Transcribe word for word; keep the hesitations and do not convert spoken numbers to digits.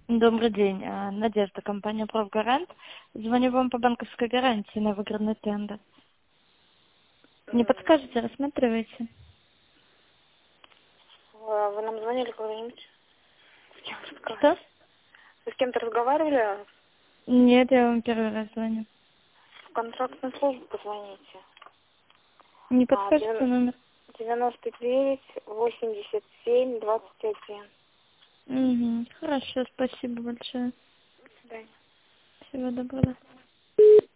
Добрый день, а, Надежда, компания «Профгарант». Звоню вам по банковской гарантии на выигранный тендер. Не подскажете, рассматриваете? А, Вы нам звонили когда-нибудь? С кем Что? Вы с кем-то разговаривали? Нет, я вам первый раз звоню. В контрактную службу позвоните. Не А, подскажете номер? девяносто девять восемьдесят семь двадцать один. Угу. Хорошо, спасибо большое. До свидания. Всего доброго.